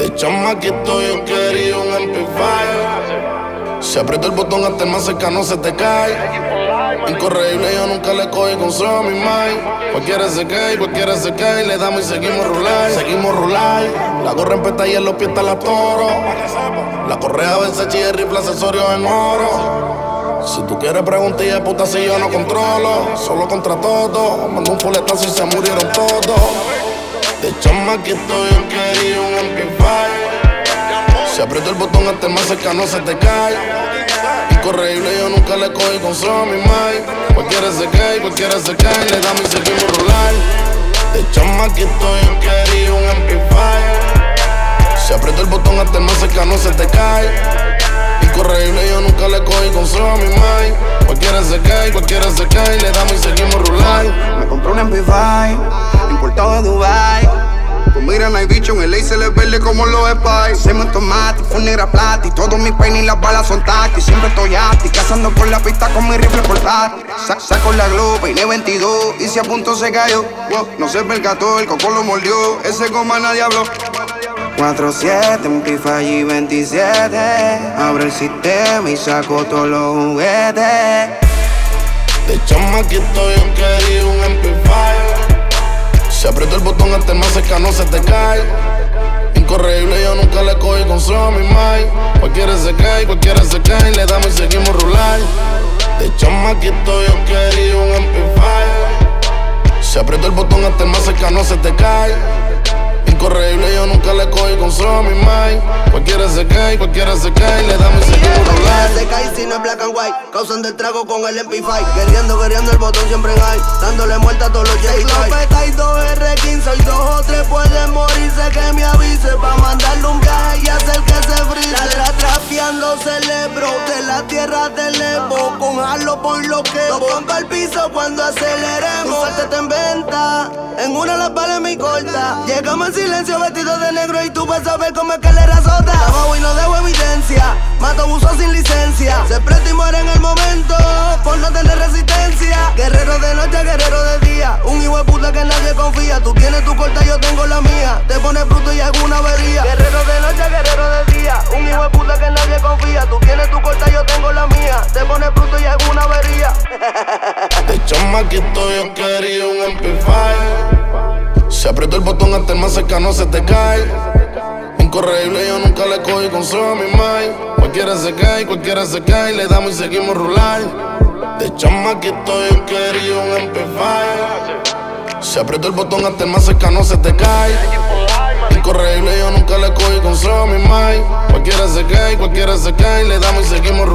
De chamaquito yo quería un amplifier. Se aprieta el botón hasta el más cercano se te cae. Incorregible, yo nunca le cogí con solo mi mind. Cualquiera se cae, le damos y seguimos rular. Seguimos rular. La gorra en peta y en los pies está la toro. La correa Versace y el rifle accesorios en oro. Si tú quieres preguntar y puta si yo no controlo. Solo contra todo, mando un fuletazo y se murieron todos. De chamaquito yo quería un amplifier. Se aprieta el botón hasta el más cercano se te cae. Incorregible, yo nunca le cogí con solo mi mind. Cualquiera se cae, le damos y seguimos rular. De chamaquito yo quería un amplifier. Se aprieta el botón hasta el más cercano se te cae. Incorregible, yo nunca le cogí con solo mi mind. Cualquiera se cae, le damos y seguimos rular. Me compré un amplifier, importado de Dubai. Pues mira, no hay bicho, en el ley se les verde como los spies. Se me tomate, fue negra plata y todos mis peines y las balas son táctiles. Siempre estoy acti, cazando por la pista con mi rifle portátil. Saco la glow, peiné 22 y si a punto se cayó. Wow, no se percató, el coco lo mordió, ese goma nadie habló. 4-7, amplifier y 27. Abro el sistema y saco todos los juguetes. De chamaquito yo quería un amplifier. Se aprieta el botón hasta el más cercano se te cae. Incorregible, yo nunca le cogí con solo mi mind. Cualquiera se cae, le damos y seguimos rular. De chamaquito yo quería un amplifier. Se aprieta el botón hasta el más cercano se te cae. Incorregible, yo nunca le cogí con solo mi mind. Cualquiera se cae, le damos y seguimos rular. Se cae si no es black and white, causando el trago con el MP5. Queriendo el botón siempre en high, dándole muerta a todos los J-Try. 6 Lopeta y 2 R15 y 2 o 3 pueden morirse, que me avise pa' mandarle un viaje y hacer que se frise. La trafiando celebro de la tierra del Evo, con jalo por lo que lo pongo al piso cuando aceleremos. Suéltate en venta, en una las vale mi corta. Llegamos en silencio vestido de negro y tú vas a ver cómo es que le razota. Abajo y no dejo evidencia, mato abuso sin licencia. Se presta y muere en el momento por no tener resistencia. Guerrero de noche, guerrero de día, un hijo de puta que nadie confía. Tú tienes tu corta, yo tengo la mía. Te pones bruto y hago una avería. Guerrero de noche, guerrero de día, un hijo de puta que nadie confía. Tú tienes tu corta, yo tengo la mía. Te pones bruto y hago una avería. De chamaquito yo quería un amplifier. Se aprieta el botón hasta el más cercano se te cae. Incorregible, yo nunca le cogí con solo mi mind. Cualquiera se cae, le damos y seguimos rular. De chamaquito yo quería un amplifier. Se aprieta el botón hasta el más cercano se te cae. Incorregible, yo nunca le cogí con solo mi mind. Cualquiera se cae, le damos y seguimos